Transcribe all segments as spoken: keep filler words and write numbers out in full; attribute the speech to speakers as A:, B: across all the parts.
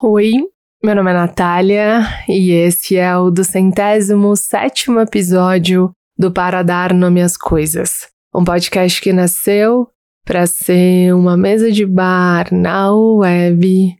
A: Oi, meu nome é Natália e esse é o do centésimo sétimo episódio do Para Dar Nome às Coisas, um podcast que nasceu para ser uma mesa de bar na web,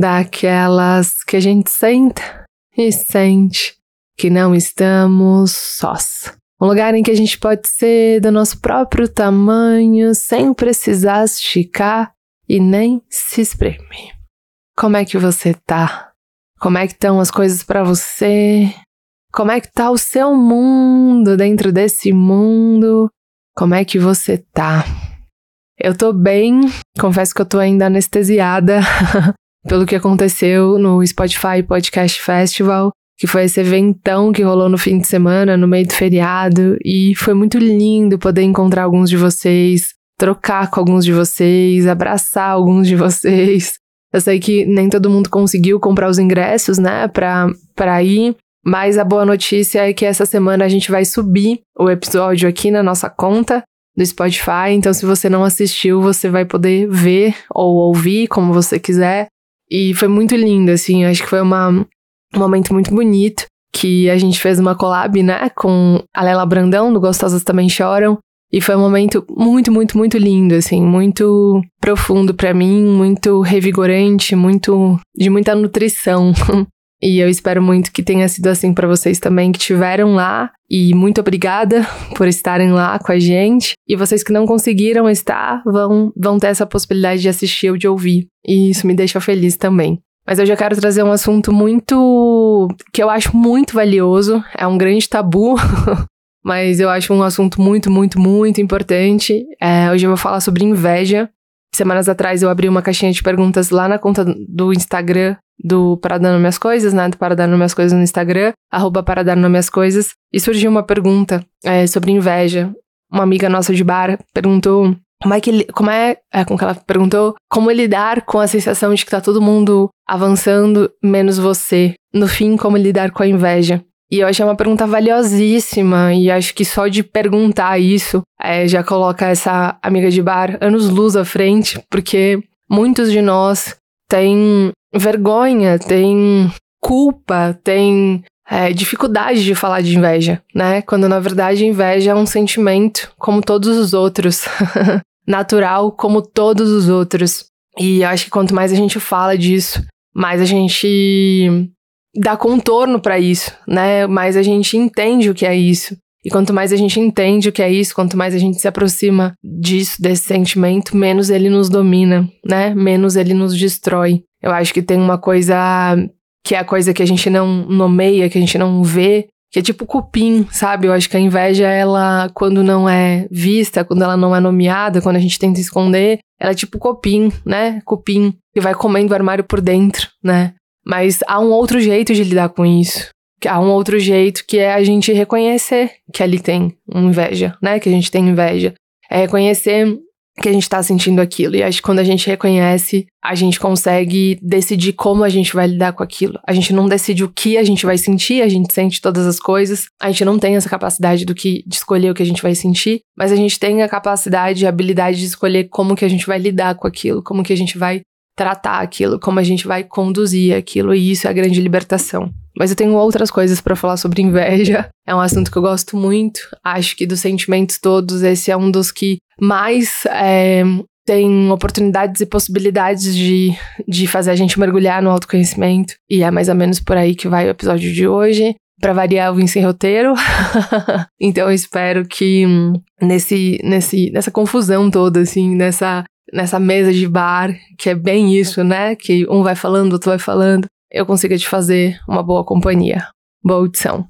A: daquelas que a gente senta e sente que não estamos sós. Um lugar em que a gente pode ser do nosso próprio tamanho sem precisar esticar e nem se espremer. Como é que você tá? Como é que estão as coisas pra você? Como é que tá o seu mundo dentro desse mundo? Como é que você tá? Eu tô bem, confesso que eu tô ainda anestesiada pelo que aconteceu no Spotify Podcast Festival, que foi esse eventão que rolou no fim de semana, no meio do feriado, e foi muito lindo poder encontrar alguns de vocês, trocar com alguns de vocês, abraçar alguns de vocês. Eu sei que nem todo mundo conseguiu comprar os ingressos, né, pra, pra ir, mas a boa notícia é que essa semana a gente vai subir o episódio aqui na nossa conta do Spotify, então se você não assistiu, você vai poder ver ou ouvir, como você quiser, e foi muito lindo, assim, acho que foi uma, um momento muito bonito, que a gente fez uma collab, né, com a Lela Brandão, do Gostosas Também Choram, e foi um momento muito, muito, muito lindo, assim, muito profundo pra mim, muito revigorante, muito de muita nutrição. E eu espero muito que tenha sido assim pra vocês também que estiveram lá. E muito obrigada por estarem lá com a gente. E vocês que não conseguiram estar, vão, vão ter essa possibilidade de assistir ou de ouvir. E isso me deixa feliz também. Mas eu já quero trazer um assunto muito... que eu acho muito valioso. É um grande tabu... Mas eu acho um assunto muito, muito, muito importante. É, hoje eu vou falar sobre inveja. Semanas atrás eu abri uma caixinha de perguntas lá na conta do Instagram do Para Dar Nome às Coisas, né? Do Para Dar Nome às Coisas no Instagram, arroba Para Dar Nome às Coisas. E surgiu uma pergunta é, sobre inveja. Uma amiga nossa de bar perguntou como é que... Como é, é, como que ela perguntou? Como lidar com a sensação de que tá todo mundo avançando, menos você? No fim, como lidar com a inveja? E eu achei uma pergunta valiosíssima, e acho que só de perguntar isso é, já coloca essa amiga de bar anos-luz à frente, porque muitos de nós têm vergonha, têm culpa, têm é, dificuldade de falar de inveja, né? Quando na verdade inveja é um sentimento como todos os outros, natural como todos os outros. E eu acho que quanto mais a gente fala disso, mais a gente... dá contorno pra isso, né? Mais a gente entende o que é isso. E quanto mais a gente entende o que é isso, quanto mais a gente se aproxima disso, desse sentimento, menos ele nos domina, né? Menos ele nos destrói. Eu acho que tem uma coisa que é a coisa que a gente não nomeia, que a gente não vê, que é tipo cupim, sabe? Eu acho que a inveja, ela, quando não é vista, quando ela não é nomeada, quando a gente tenta esconder, ela é tipo cupim, né? Cupim, que vai comendo o armário por dentro, né? Mas há um outro jeito de lidar com isso. Há um outro jeito que é a gente reconhecer que ali tem inveja, né? Que a gente tem inveja. É reconhecer que a gente tá sentindo aquilo. E acho que quando a gente reconhece, a gente consegue decidir como a gente vai lidar com aquilo. A gente não decide o que a gente vai sentir, a gente sente todas as coisas. A gente não tem essa capacidade do que, de escolher o que a gente vai sentir, mas a gente tem a capacidade, a habilidade de escolher como que a gente vai lidar com aquilo, como que a gente vai tratar aquilo, como a gente vai conduzir aquilo, e isso é a grande libertação. Mas eu tenho outras coisas pra falar sobre inveja, é um assunto que eu gosto muito, acho que dos sentimentos todos, esse é um dos que mais é, tem oportunidades e possibilidades de, de fazer a gente mergulhar no autoconhecimento, e é mais ou menos por aí que vai o episódio de hoje. Pra variar, eu vim sem roteiro, então eu espero que nesse, nesse, nessa confusão toda, assim, nessa... nessa mesa de bar, que é bem isso, né? Que um vai falando, outro vai falando. Eu consigo te fazer uma boa companhia. Boa audição.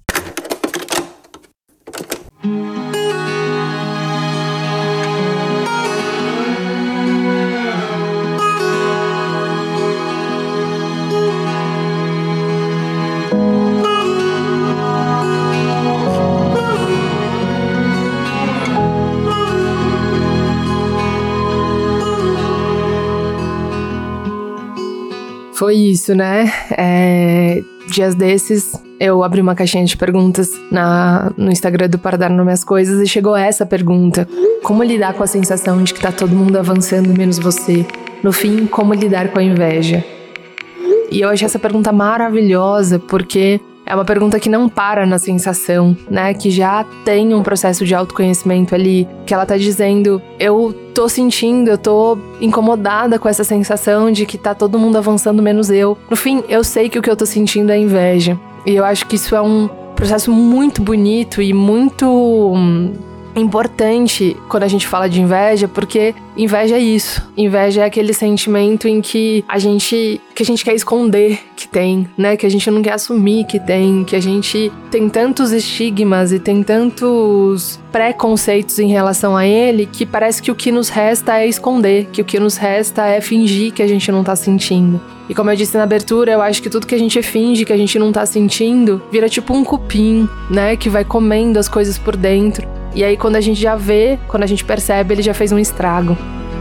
A: Foi isso, né? É, dias desses, eu abri uma caixinha de perguntas na, no Instagram do Para Dar Nome às Coisas e chegou essa pergunta. Como lidar com a sensação de que tá todo mundo avançando menos você? No fim, como lidar com a inveja? E eu achei essa pergunta maravilhosa, porque é uma pergunta que não para na sensação, né? Que já tem um processo de autoconhecimento ali, que ela tá dizendo, eu tô sentindo, eu tô incomodada com essa sensação de que tá todo mundo avançando menos eu. No fim, eu sei que o que eu tô sentindo é inveja. E eu acho que isso é um processo muito bonito e muito hum, importante quando a gente fala de inveja, porque inveja é isso. Inveja é aquele sentimento em que a gente, que a gente quer esconder que tem, né? Que a gente não quer assumir que tem, que a gente tem tantos estigmas e tem tantos preconceitos em relação a ele que parece que o que nos resta é esconder, que o que nos resta é fingir que a gente não tá sentindo. E como eu disse na abertura, eu acho que tudo que a gente finge que a gente não tá sentindo vira tipo um cupim, né? Que vai comendo as coisas por dentro. E aí quando a gente já vê, quando a gente percebe, ele já fez um estrago.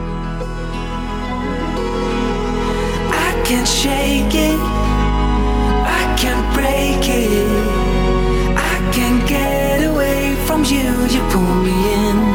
A: I can't shake it, I can't break it, I can't get away from you, you pull me in.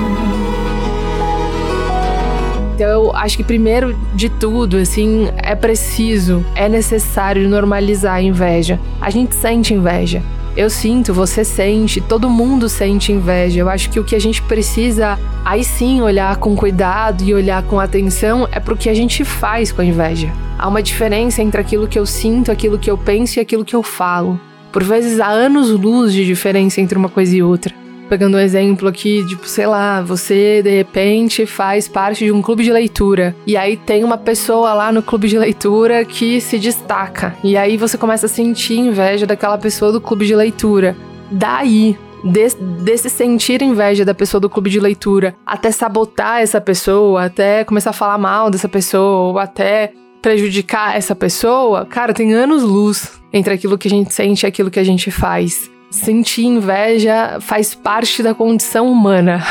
A: Então eu acho que primeiro de tudo, assim, é preciso, é necessário normalizar a inveja. A gente sente inveja. Eu sinto, você sente, todo mundo sente inveja. Eu acho que o que a gente precisa, aí sim, olhar com cuidado e olhar com atenção é pro que a gente faz com a inveja. Há uma diferença entre aquilo que eu sinto, aquilo que eu penso e aquilo que eu falo. Por vezes há anos-luz de diferença entre uma coisa e outra. Pegando um exemplo aqui, tipo, sei lá, você de repente faz parte de um clube de leitura e aí tem uma pessoa lá no clube de leitura que se destaca e aí você começa a sentir inveja daquela pessoa do clube de leitura. Daí, desse, desse sentir inveja da pessoa do clube de leitura até sabotar essa pessoa, até começar a falar mal dessa pessoa, ou até prejudicar essa pessoa, cara, tem anos-luz entre aquilo que a gente sente e aquilo que a gente faz. Sentir inveja faz parte da condição humana,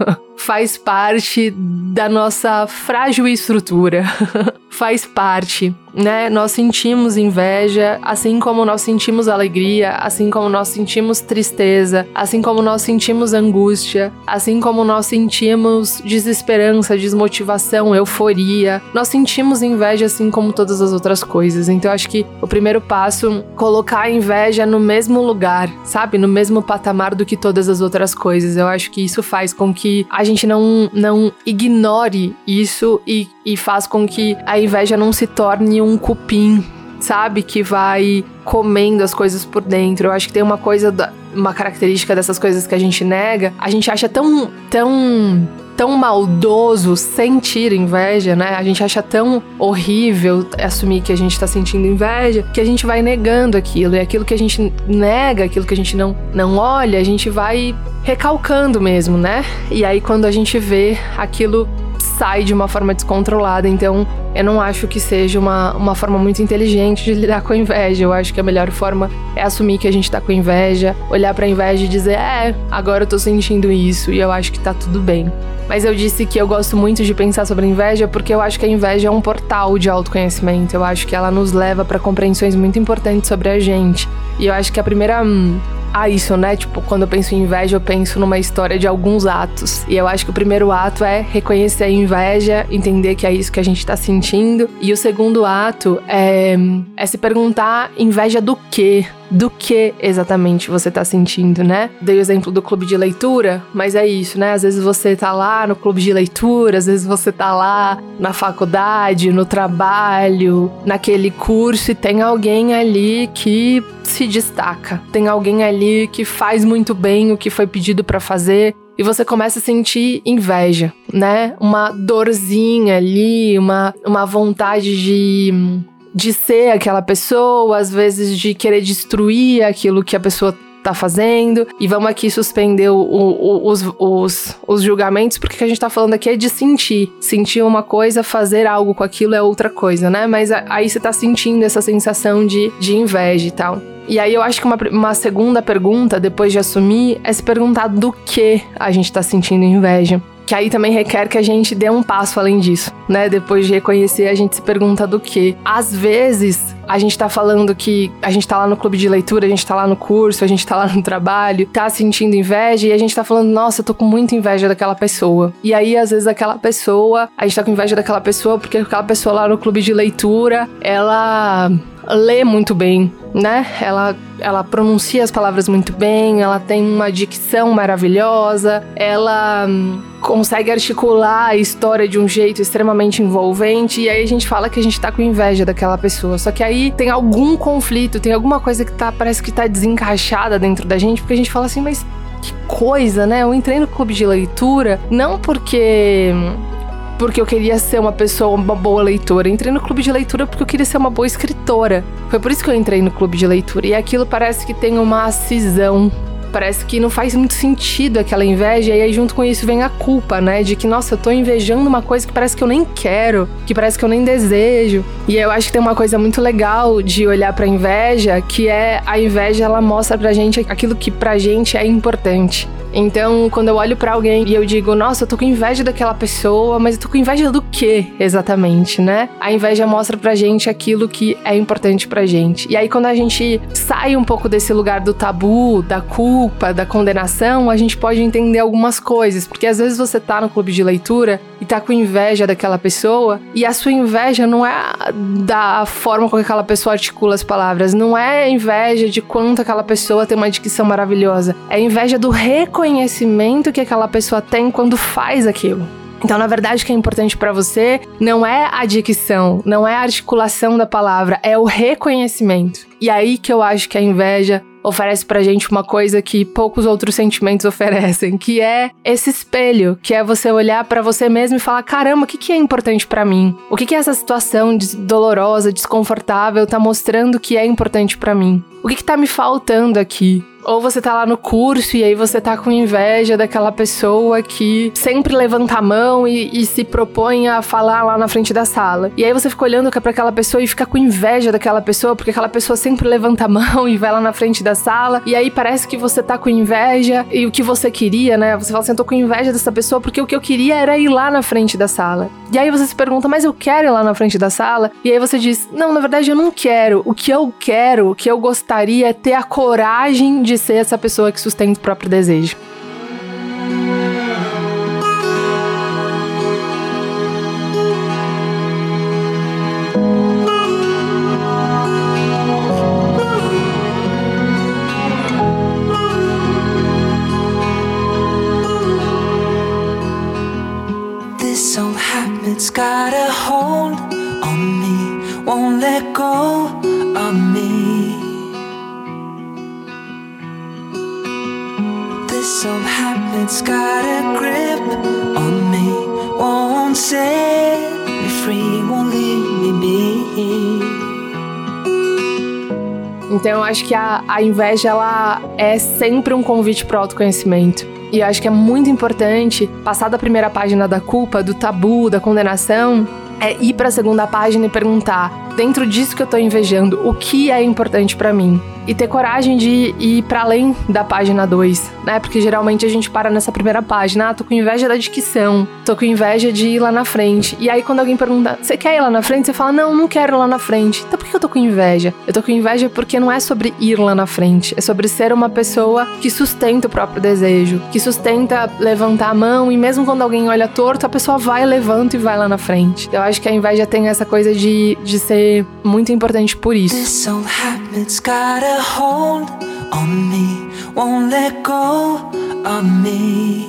A: faz parte da nossa frágil estrutura, faz parte, né? Nós sentimos inveja, assim como nós sentimos alegria, assim como nós sentimos tristeza, assim como nós sentimos angústia, assim como nós sentimos desesperança, desmotivação, euforia. Nós sentimos inveja assim como todas as outras coisas. Então eu acho que o primeiro passo é colocar a inveja no mesmo lugar, sabe? No mesmo patamar do que todas as outras coisas. Eu acho que isso faz com que a gente não, não ignore isso e, e faz com que a inveja não se torne um cupim, sabe? Que vai comendo as coisas por dentro. Eu acho que tem uma coisa, da, uma característica dessas coisas que a gente nega. A gente acha tão, tão, tão maldoso sentir inveja, né? A gente acha tão horrível assumir que a gente tá sentindo inveja, que a gente vai negando aquilo. E aquilo que a gente nega, aquilo que a gente não, não olha, a gente vai recalcando mesmo, né? E aí quando a gente vê, aquilo sai de uma forma descontrolada. Então eu não acho que seja uma, uma forma muito inteligente de lidar com a inveja. Eu acho que a melhor forma é assumir que a gente tá com inveja, olhar pra inveja e dizer, é, agora eu tô sentindo isso e eu acho que tá tudo bem. Mas eu disse que eu gosto muito de pensar sobre a inveja porque eu acho que a inveja é um portal de autoconhecimento. Eu acho que ela nos leva pra compreensões muito importantes sobre a gente. E eu acho que a primeira... Hum, Ah, isso, né? Tipo, quando eu penso em inveja, eu penso numa história de alguns atos. E eu acho que o primeiro ato é reconhecer a inveja, entender que é isso que a gente tá sentindo. E o segundo ato é, é se perguntar inveja do quê? Do que exatamente você tá sentindo, né? Dei o exemplo do clube de leitura, mas é isso, né? Às vezes você tá lá no clube de leitura, às vezes você tá lá na faculdade, no trabalho, naquele curso e tem alguém ali que se destaca. Tem alguém ali que faz muito bem o que foi pedido pra fazer. E você começa a sentir inveja, né? Uma dorzinha ali, uma, uma vontade de... de ser aquela pessoa, às vezes de querer destruir aquilo que a pessoa tá fazendo. E vamos aqui suspender o, o, os, os, os julgamentos, porque o que a gente tá falando aqui é de sentir. Sentir uma coisa, fazer algo com aquilo é outra coisa, né? Mas aí você tá sentindo essa sensação de, de inveja e tal. E aí eu acho que uma, uma segunda pergunta, depois de assumir, é se perguntar do que a gente tá sentindo inveja. Que aí também requer que a gente dê um passo além disso, né? Depois de reconhecer, a gente se pergunta do quê. Às vezes, a gente tá falando que a gente tá lá no clube de leitura, a gente tá lá no curso, a gente tá lá no trabalho, tá sentindo inveja e a gente tá falando, nossa, eu tô com muita inveja daquela pessoa. E aí, às vezes, aquela pessoa, a gente tá com inveja daquela pessoa porque aquela pessoa lá no clube de leitura, ela... lê muito bem, né? Ela, ela pronuncia as palavras muito bem, ela tem uma dicção maravilhosa, ela hum, consegue articular a história de um jeito extremamente envolvente, e aí a gente fala que a gente tá com inveja daquela pessoa. Só que aí tem algum conflito, tem alguma coisa que tá, parece que tá desencaixada dentro da gente, porque a gente fala assim, mas que coisa, né? Eu entrei no clube de leitura não porque... porque eu queria ser uma pessoa, uma boa leitora. Eu entrei no clube de leitura porque eu queria ser uma boa escritora. Foi por isso que eu entrei no clube de leitura. E aquilo parece que tem uma cisão. Parece que não faz muito sentido aquela inveja. E aí junto com isso vem a culpa, né? De que, nossa, eu tô invejando uma coisa que parece que eu nem quero. Que parece que eu nem desejo. E eu acho que tem uma coisa muito legal de olhar pra inveja, que é a inveja, ela mostra pra gente aquilo que pra gente é importante. Então, quando eu olho pra alguém e eu digo, nossa, eu tô com inveja daquela pessoa, mas eu tô com inveja do quê, exatamente, né? A inveja mostra pra gente aquilo que é importante pra gente. E aí, quando a gente sai um pouco desse lugar do tabu, da culpa, da condenação, a gente pode entender algumas coisas. Porque às vezes você tá no clube de leitura e tá com inveja daquela pessoa, e a sua inveja não é da forma como aquela pessoa articula as palavras, não é inveja de quanto aquela pessoa tem uma dicção maravilhosa, é inveja do reconhecimento que aquela pessoa tem quando faz aquilo. Então, na verdade, o que é importante pra você não é a dicção, não é a articulação da palavra, é o reconhecimento. E aí que eu acho que a inveja oferece pra gente uma coisa que poucos outros sentimentos oferecem, que é esse espelho, que é você olhar pra você mesmo e falar, caramba, o que, que é importante pra mim? O que, que essa situação dolorosa, desconfortável tá mostrando que é importante pra mim? O que que tá me faltando aqui? Ou você tá lá no curso e aí você tá com inveja daquela pessoa que sempre levanta a mão e, e se propõe a falar lá na frente da sala. E aí você fica olhando pra aquela pessoa e fica com inveja daquela pessoa, porque aquela pessoa sempre levanta a mão e vai lá na frente da sala. E aí parece que você tá com inveja e o que você queria, né? Você fala assim, eu tô com inveja dessa pessoa porque o que eu queria era ir lá na frente da sala. E aí você se pergunta, mas eu quero ir lá na frente da sala? E aí você diz, não, na verdade eu não quero. O que eu quero, o que eu gostaria é ter a coragem de ser essa pessoa que sustenta o próprio desejo.
B: This old habit's got a hold on me, won't let go of me. This old habit's got a grip on me, won't set me free, won't leave me be.
A: Então eu acho que a, a inveja, ela é sempre um convite para o autoconhecimento. E eu acho que é muito importante, passar da primeira página da culpa, do tabu, da condenação, é ir para a segunda página e perguntar, dentro disso que eu tô invejando, o que é importante para mim? E ter coragem de ir para além da página dois, né? Porque geralmente a gente para nessa primeira página, ah, tô com inveja da dicção, tô com inveja de ir lá na frente. E aí quando alguém pergunta, você quer ir lá na frente? Você fala, não, não quero ir lá na frente. Então por que eu tô com inveja? Eu tô com inveja porque não é sobre ir lá na frente, é sobre ser uma pessoa que sustenta o próprio desejo, que sustenta levantar a mão, e mesmo quando alguém olha torto, a pessoa vai, levanta e vai lá na frente. Eu acho que a inveja tem essa coisa de, de ser muito importante por isso.
B: This old habit's got a hold on me, won't let go of me.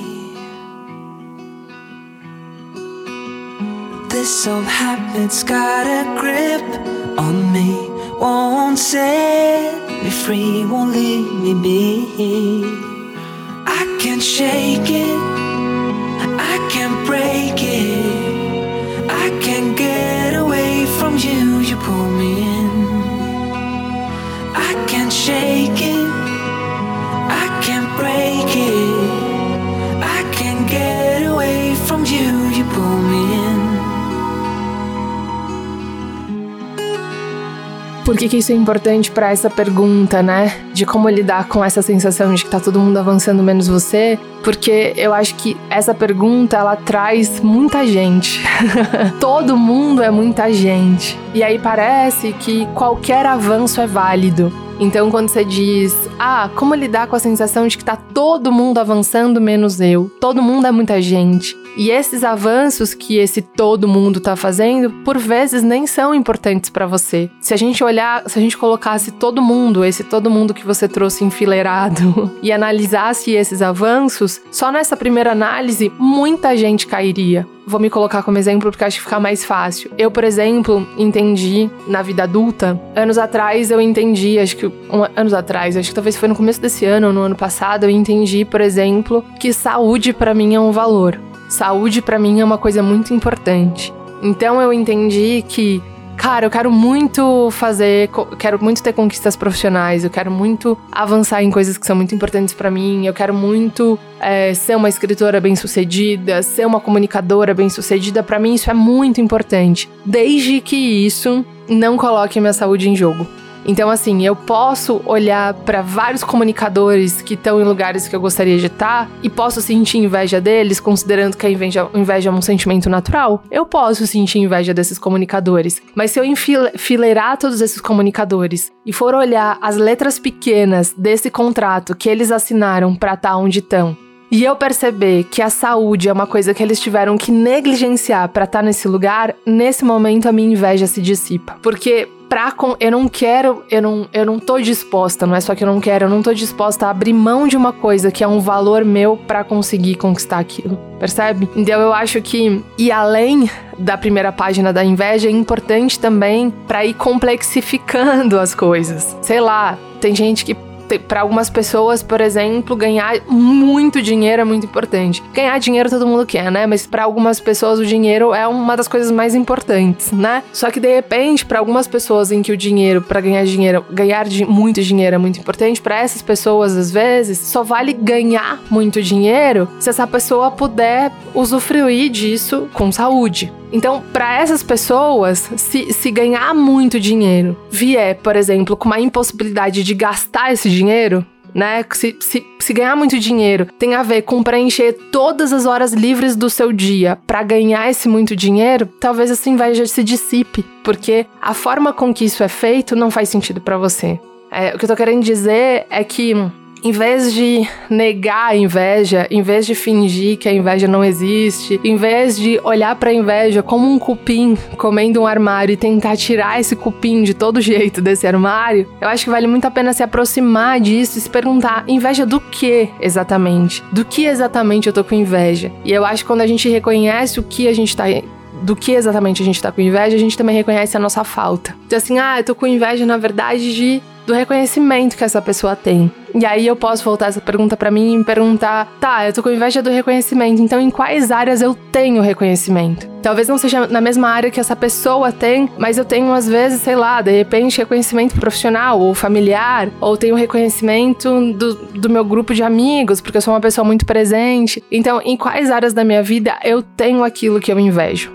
B: This old habit's got a grip on me, won't set me free, won't leave me be. I can't shake it, I can't break it, I can't get away from you, you pull me in. I can't shake it, I can't break it, I can't get away from you, you pull me in.
A: Por que que isso é importante para essa pergunta, né? De como lidar com essa sensação de que tá todo mundo avançando menos você? Porque eu acho que essa pergunta, ela traz muita gente. Todo mundo é muita gente. E aí parece que qualquer avanço é válido. Então, quando você diz, ah, como lidar com a sensação de que tá todo mundo avançando menos eu? Todo mundo é muita gente. E esses avanços que esse todo mundo tá fazendo, por vezes nem são importantes pra você. Se a gente olhar, se a gente colocasse todo mundo, esse todo mundo que você trouxe enfileirado, e analisasse esses avanços, só nessa primeira análise, muita gente cairia. Vou me colocar como exemplo porque acho que fica mais fácil. Eu, por exemplo, entendi na vida adulta, anos atrás eu entendi, acho que um, anos atrás, acho que talvez foi no começo desse ano ou no ano passado, eu entendi, por exemplo, que saúde pra mim é um valor. Saúde pra mim é uma coisa muito importante. Então eu entendi que, cara, eu quero muito fazer, quero muito ter conquistas profissionais, eu quero muito avançar em coisas que são muito importantes pra mim, eu quero muito é, ser uma escritora bem-sucedida, ser uma comunicadora bem-sucedida. Pra mim isso é muito importante, desde que isso não coloque minha saúde em jogo. Então, assim, eu posso olhar para vários comunicadores que estão em lugares que eu gostaria de estar e posso sentir inveja deles, considerando que a inveja, inveja é um sentimento natural. Eu posso sentir inveja desses comunicadores. Mas se eu enfileirar todos esses comunicadores e for olhar as letras pequenas desse contrato que eles assinaram para estar onde estão, e eu perceber que a saúde é uma coisa que eles tiveram que negligenciar para estar nesse lugar, nesse momento a minha inveja se dissipa. Porque pra com... eu não quero, eu não, eu não tô disposta, não é só que eu não quero, eu não tô disposta a abrir mão de uma coisa que é um valor meu pra conseguir conquistar aquilo, percebe? Então eu acho que ir além da primeira página da inveja é importante também pra ir complexificando as coisas. Sei lá, tem gente que para algumas pessoas, por exemplo, ganhar muito dinheiro é muito importante. Ganhar dinheiro todo mundo quer, né? Mas para algumas pessoas o dinheiro é uma das coisas mais importantes, né? Só que de repente, para algumas pessoas em que o dinheiro, para ganhar dinheiro, ganhar de muito dinheiro é muito importante, para essas pessoas às vezes só vale ganhar muito dinheiro se essa pessoa puder usufruir disso com saúde. Então, para essas pessoas, se, se ganhar muito dinheiro vier, por exemplo, com uma impossibilidade de gastar esse dinheiro, né? Se, se, se ganhar muito dinheiro tem a ver com preencher todas as horas livres do seu dia para ganhar esse muito dinheiro, talvez essa inveja se dissipe, porque a forma com que isso é feito não faz sentido para você. É, o que eu tô querendo dizer é que em vez de negar a inveja, em vez de fingir que a inveja não existe, em vez de olhar pra inveja como um cupim comendo um armário e tentar tirar esse cupim de todo jeito desse armário, eu acho que vale muito a pena se aproximar disso e se perguntar, inveja do que exatamente? Do que exatamente eu tô com inveja? E eu acho que quando a gente reconhece o que a gente tá... do que exatamente a gente tá com inveja, a gente também reconhece a nossa falta. Então assim, ah, eu tô com inveja, na verdade, de... do reconhecimento que essa pessoa tem. E aí eu posso voltar essa pergunta pra mim e me perguntar, tá, eu tô com inveja do reconhecimento, então em quais áreas eu tenho reconhecimento? Talvez não seja na mesma área que essa pessoa tem, mas eu tenho às vezes, sei lá, de repente reconhecimento profissional ou familiar, ou tenho reconhecimento do, do meu grupo de amigos, porque eu sou uma pessoa muito presente. Então, em quais áreas da minha vida eu tenho aquilo que eu invejo?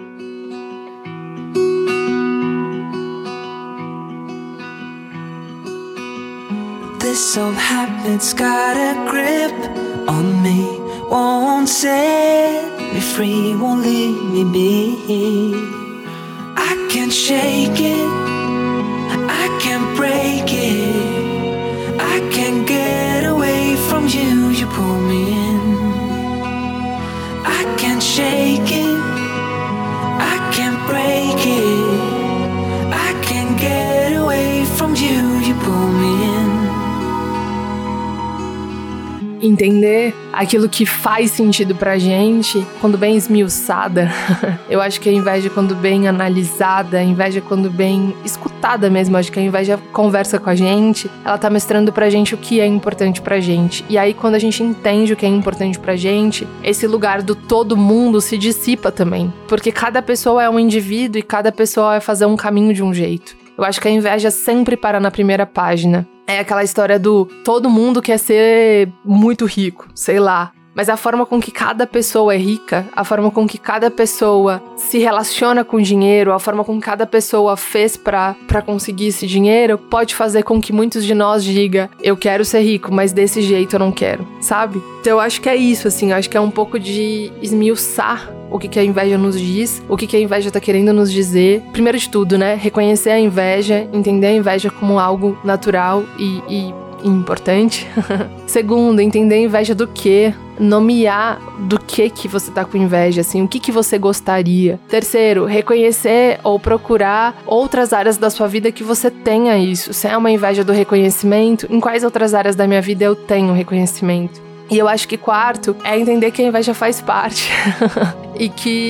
B: This old habit's got a grip on me, won't set me free, won't leave me be. I can't shake it, I can't break it, I can't get away from you, you pull me in. I can't shake it, I can't break it, I can't get away from you, you pull me in.
A: Entender aquilo que faz sentido pra gente, quando bem esmiuçada. Eu acho que a inveja, quando bem analisada, a inveja, quando bem escutada mesmo, acho que a inveja conversa com a gente, ela tá mostrando pra gente o que é importante pra gente. E aí, quando a gente entende o que é importante pra gente, esse lugar do todo mundo se dissipa também. Porque cada pessoa é um indivíduo e cada pessoa vai fazer um caminho de um jeito. Eu acho que a inveja sempre para na primeira página. É aquela história do todo mundo quer ser muito rico, sei lá. Mas a forma com que cada pessoa é rica, a forma com que cada pessoa se relaciona com o dinheiro, a forma com que cada pessoa fez pra, pra conseguir esse dinheiro, pode fazer com que muitos de nós digam, eu quero ser rico, mas desse jeito eu não quero, sabe? Então eu acho que é isso, assim, eu acho que é um pouco de esmiuçar o que, que a inveja nos diz, o que, que a inveja tá querendo nos dizer. Primeiro de tudo, né? Reconhecer a inveja, entender a inveja como algo natural e, e importante. Segundo, entender a inveja do quê? nomear do que que você tá com inveja, assim, o que que você gostaria. Terceiro, reconhecer ou procurar outras áreas da sua vida que você tenha isso. Se é uma inveja do reconhecimento, em quais outras áreas da minha vida eu tenho reconhecimento? E eu acho que quarto é entender que a inveja faz parte e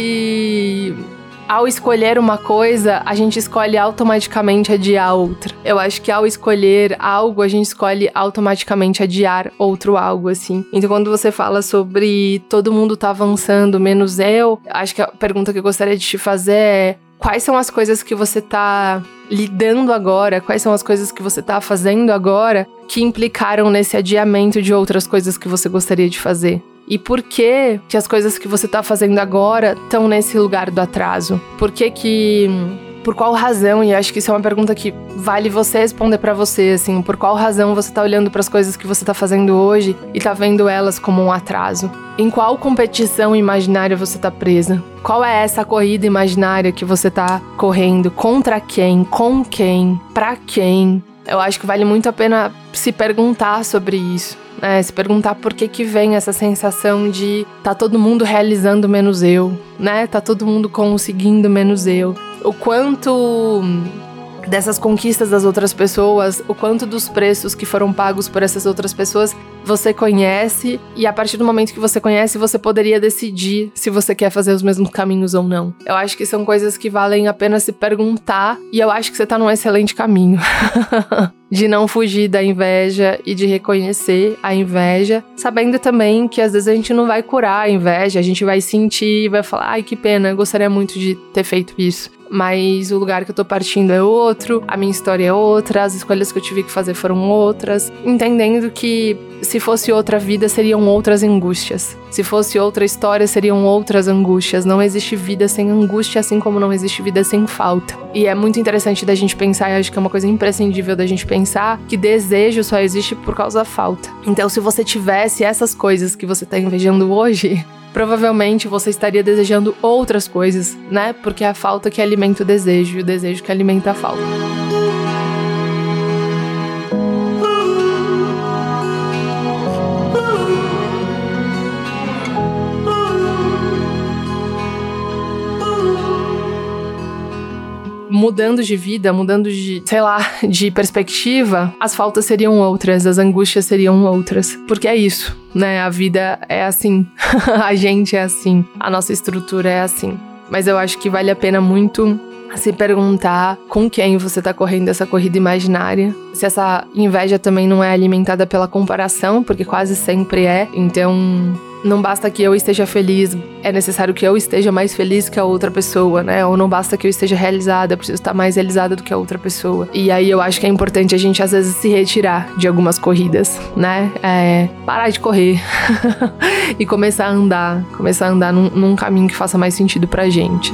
A: que ao escolher uma coisa, a gente escolhe automaticamente adiar outra. Eu acho que ao escolher algo, a gente escolhe automaticamente adiar outro algo, assim. Então, quando você fala sobre todo mundo tá avançando, menos eu, acho que a pergunta que eu gostaria de te fazer é: quais são as coisas que você tá lidando agora? Quais são as coisas que você tá fazendo agora que implicaram nesse adiamento de outras coisas que você gostaria de fazer? E por que que as coisas que você tá fazendo agora estão nesse lugar do atraso? Por que que... Por qual razão? E acho que isso é uma pergunta que vale você responder pra você, assim. Por qual razão você tá olhando pras coisas que você tá fazendo hoje e tá vendo elas como um atraso? Em qual competição imaginária você tá presa? Qual é essa corrida imaginária que você tá correndo? Contra quem? Com quem? Pra quem? Eu acho que vale muito a pena se perguntar sobre isso, né? Se perguntar por que que vem essa sensação de tá todo mundo realizando menos eu, né? Tá todo mundo conseguindo menos eu. O quanto dessas conquistas das outras pessoas, o quanto dos preços que foram pagos por essas outras pessoas você conhece, e a partir do momento que você conhece, você poderia decidir se você quer fazer os mesmos caminhos ou não. Eu acho que são coisas que valem a pena se perguntar, e eu acho que você tá num excelente caminho. De não fugir da inveja e de reconhecer a inveja, sabendo também que às vezes a gente não vai curar a inveja, a gente vai sentir e vai falar: ai, que pena, eu gostaria muito de ter feito isso. Mas o lugar que eu tô partindo é outro, a minha história é outra, as escolhas que eu tive que fazer foram outras, entendendo que se fosse outra vida, seriam outras angústias. Se fosse outra história, seriam outras angústias. Não existe vida sem angústia, assim como não existe vida sem falta. E é muito interessante da gente pensar, e acho que é uma coisa imprescindível da gente pensar, que desejo só existe por causa da falta. Então, se você tivesse essas coisas que você tá invejando hoje, provavelmente você estaria desejando outras coisas, né? Porque é a falta que alimenta o desejo, e o desejo que alimenta a falta. Mudando de vida, mudando de, sei lá, de perspectiva, as faltas seriam outras, as angústias seriam outras. Porque é isso, né? A vida é assim, a gente é assim, a nossa estrutura é assim. Mas eu acho que vale a pena muito se perguntar com quem você tá correndo essa corrida imaginária. Se essa inveja também não é alimentada pela comparação, porque quase sempre é. Então, não basta que eu esteja feliz, é necessário que eu esteja mais feliz que a outra pessoa, né? Ou não basta que eu esteja realizada, eu preciso estar mais realizada do que a outra pessoa. E aí eu acho que é importante a gente, às vezes, se retirar de algumas corridas, né? É, parar de correr e começar a andar, começar a andar num, num caminho que faça mais sentido pra gente.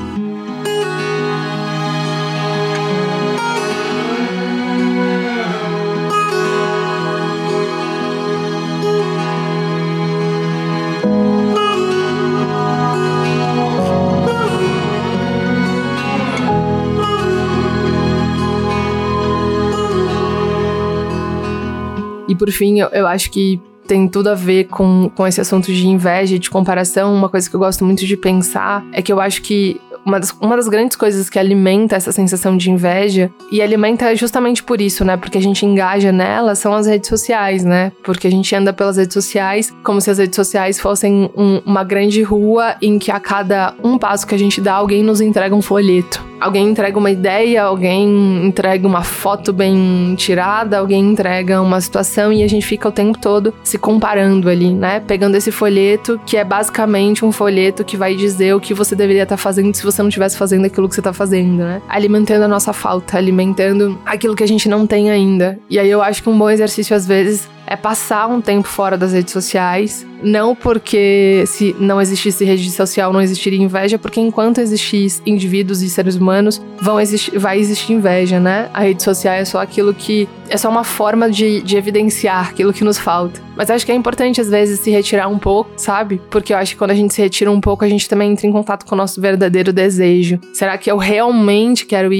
A: E por fim, eu, eu acho que tem tudo a ver com, com esse assunto de inveja e de comparação. Uma coisa que eu gosto muito de pensar é que eu acho que uma das, uma das grandes coisas que alimenta essa sensação de inveja, e alimenta justamente por isso, né? Porque a gente engaja nela, são as redes sociais, né? Porque a gente anda pelas redes sociais como se as redes sociais fossem um, uma grande rua em que a cada um passo que a gente dá, alguém nos entrega um folheto. Alguém entrega uma ideia, alguém entrega uma foto bem tirada, alguém entrega uma situação, e a gente fica o tempo todo se comparando ali, né? Pegando esse folheto, que é basicamente um folheto que vai dizer o que você deveria estar fazendo se você não estivesse fazendo aquilo que você está fazendo, né? Alimentando a nossa falta, alimentando aquilo que a gente não tem ainda. E aí eu acho que um bom exercício, às vezes, é passar um tempo fora das redes sociais. Não porque se não existisse rede social não existiria inveja, porque enquanto existir indivíduos e seres humanos, vão existir, vai existir inveja, né? A rede social é só aquilo que... é só uma forma de, de evidenciar aquilo que nos falta. Mas acho que é importante, às vezes, se retirar um pouco, sabe? Porque eu acho que quando a gente se retira um pouco, a gente também entra em contato com o nosso verdadeiro desejo. Será que eu realmente quero isso?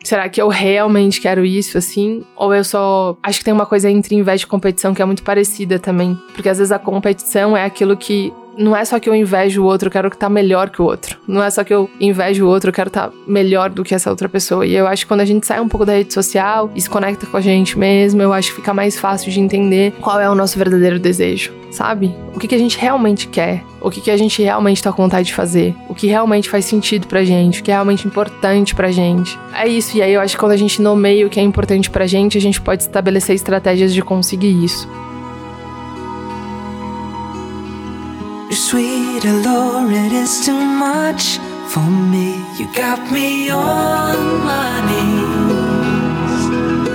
A: Será que eu realmente quero isso, assim? Ou eu só... Acho que tem uma coisa entre inveja e competição que é muito parecida também. Porque às vezes a competição é aquilo que... Não é só que eu invejo o outro, eu quero estar melhor que o outro. Não é só que eu invejo o outro, eu quero estar melhor do que essa outra pessoa. E eu acho que quando a gente sai um pouco da rede social e se conecta com a gente mesmo, eu acho que fica mais fácil de entender qual é o nosso verdadeiro desejo, sabe? O que, que a gente realmente quer, o que, que a gente realmente tá com vontade de fazer, o que realmente faz sentido pra gente, o que é realmente importante pra gente. É isso, e aí eu acho que quando a gente nomeia o que é importante pra gente, a gente pode estabelecer estratégias de conseguir isso.
B: Sweet Lord, it is too much for me. You got me on my knees.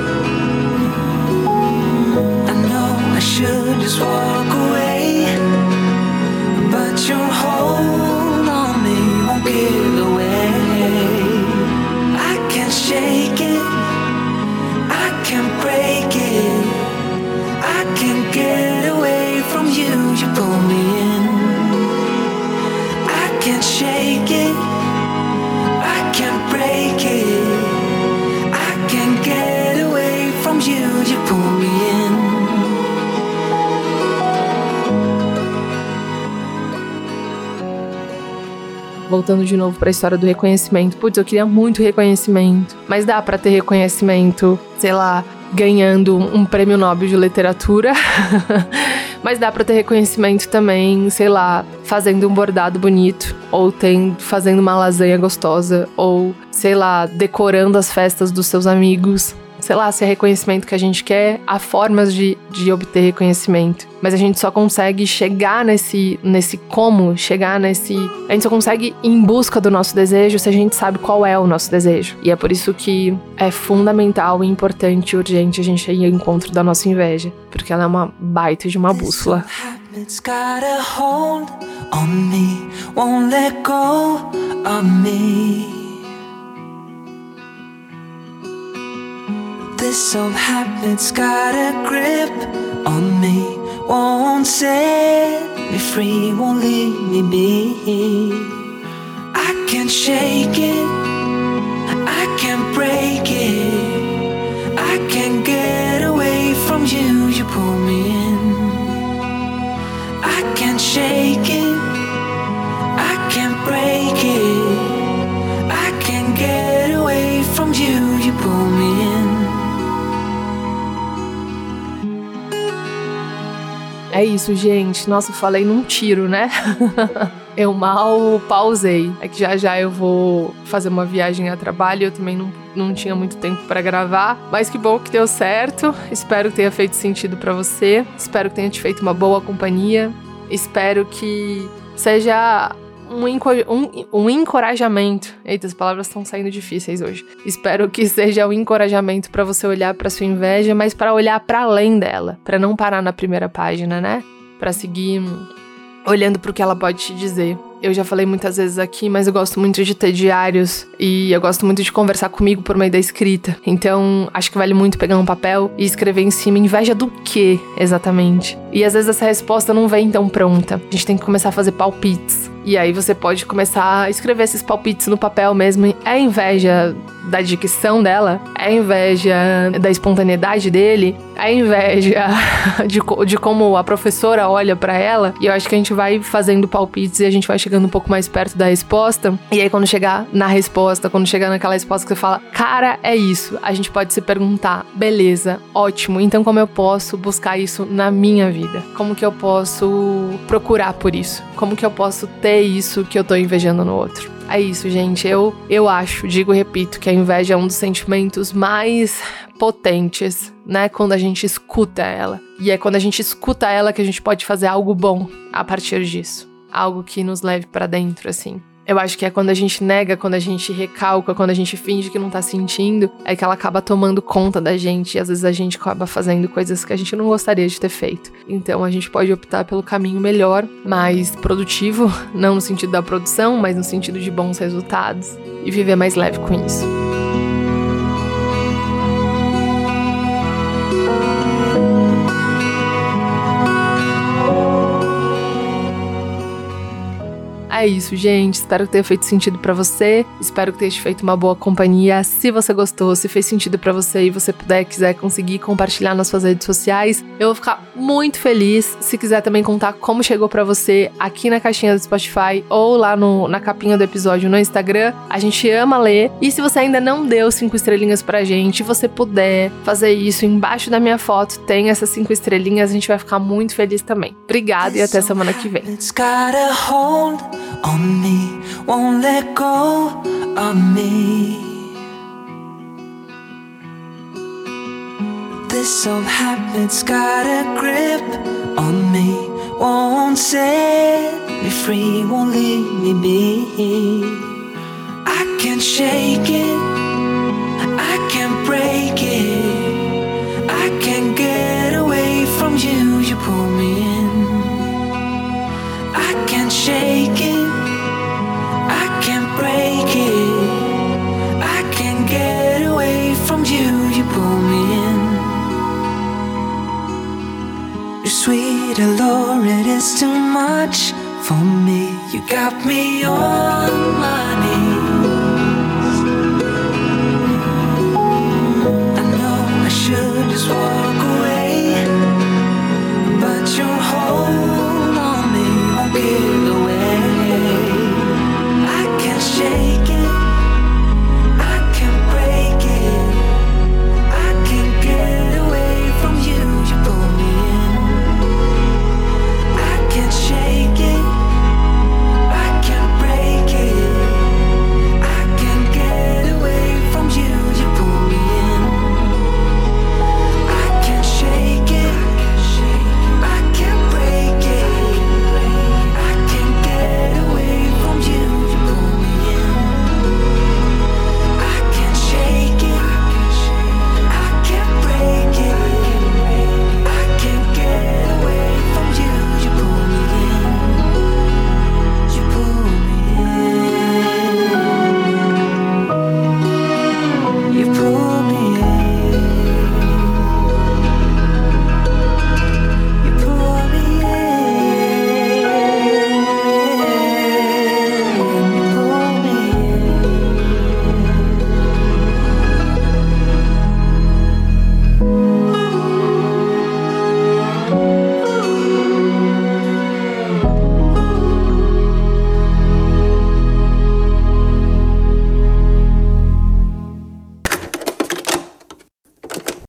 B: I know I should just walk away, but your hold on me won't give away. I can't shake it, I can't break it, I can't get away from you. You pull me in. Can't shake it, I can't break it, I can't get away from you, you pull me in.
A: Voltando de novo pra história do reconhecimento. Putz, eu queria muito reconhecimento, mas dá pra ter reconhecimento, sei lá, ganhando um prêmio Nobel de literatura. Mas dá pra ter reconhecimento também, sei lá, fazendo um bordado bonito, ou tem, fazendo uma lasanha gostosa, ou, sei lá, decorando as festas dos seus amigos. Sei lá, se é reconhecimento que a gente quer, há formas de, de obter reconhecimento. Mas a gente só consegue chegar nesse, nesse como, chegar nesse... A gente só consegue ir em busca do nosso desejo se a gente sabe qual é o nosso desejo. E é por isso que é fundamental, importante e urgente a gente ir ao encontro da nossa inveja. Porque ela é uma baita de uma bússola.
B: It's got a hold on me, won't let go of me. This old habit's got a grip on me, won't set me free, won't leave me be. I can't shake it, I can't break it, I can't get away from you, you pull me in. I can't shake it, I can't break it, I can't get away from you, you pull me in.
A: É isso, gente. Nossa, eu falei num tiro, né? Eu mal pausei. É que já já eu vou fazer uma viagem a trabalho. Eu também não, não tinha muito tempo pra gravar. Mas que bom que deu certo. Espero que tenha feito sentido pra você. Espero que tenha te feito uma boa companhia. Espero que seja um, um, um encorajamento. Eita, as palavras estão saindo difíceis hoje. Espero que seja um encorajamento pra você olhar pra sua inveja, mas pra olhar pra além dela. Pra não parar na primeira página, né? Pra seguir olhando pro que ela pode te dizer. Eu já falei muitas vezes aqui, mas eu gosto muito de ter diários e eu gosto muito de conversar comigo por meio da escrita. Então, acho que vale muito pegar um papel e escrever em cima inveja do quê, exatamente. E às vezes essa resposta não vem tão pronta. A gente tem que começar a fazer palpites. E aí você pode começar a escrever esses palpites no papel mesmo. É inveja da dicção dela? É inveja da espontaneidade dele? É inveja de, de como a professora olha pra ela? E eu acho que a gente vai fazendo palpites e a gente vai chegando um pouco mais perto da resposta. E aí quando chegar na resposta, quando chegar naquela resposta que você fala, cara, é isso, a gente pode se perguntar, beleza, ótimo, então como eu posso buscar isso na minha vida? Como que eu posso procurar por isso? Como que eu posso ter isso que eu tô invejando no outro? É isso, gente. Eu, eu acho, digo e repito, que a inveja é um dos sentimentos mais potentes, né? Quando a gente escuta ela. E é quando a gente escuta ela que a gente pode fazer algo bom a partir disso. Algo que nos leve pra dentro, assim. Eu acho que é quando a gente nega, quando a gente recalca, quando a gente finge que não tá sentindo, é que ela acaba tomando conta da gente e às vezes a gente acaba fazendo coisas que a gente não gostaria de ter feito. Então a gente pode optar pelo caminho melhor, mais produtivo, não no sentido da produção, mas no sentido de bons resultados e viver mais leve com isso. É isso, gente. Espero que tenha feito sentido pra você. Espero que tenha te feito uma boa companhia. Se você gostou, se fez sentido pra você e você puder, quiser conseguir compartilhar nas suas redes sociais, eu vou ficar muito feliz. Se quiser também contar como chegou pra você aqui na caixinha do Spotify ou lá no, na capinha do episódio no Instagram, a gente ama ler. E se você ainda não deu cinco estrelinhas pra gente, você puder fazer isso embaixo da minha foto, tem essas cinco estrelinhas, a gente vai ficar muito feliz também. Obrigada e até semana que vem.
B: It's got a hold on me, won't let go of me. This old habit's got a grip on me, won't set me free, won't leave me be. I can't shake it, I can't break it, I can't get away from you, you pull me in. I can't shake it, I can't break it, I can't get away from you, you pull me in. You're sweet, Lord, it is too much for me. You got me on my knees.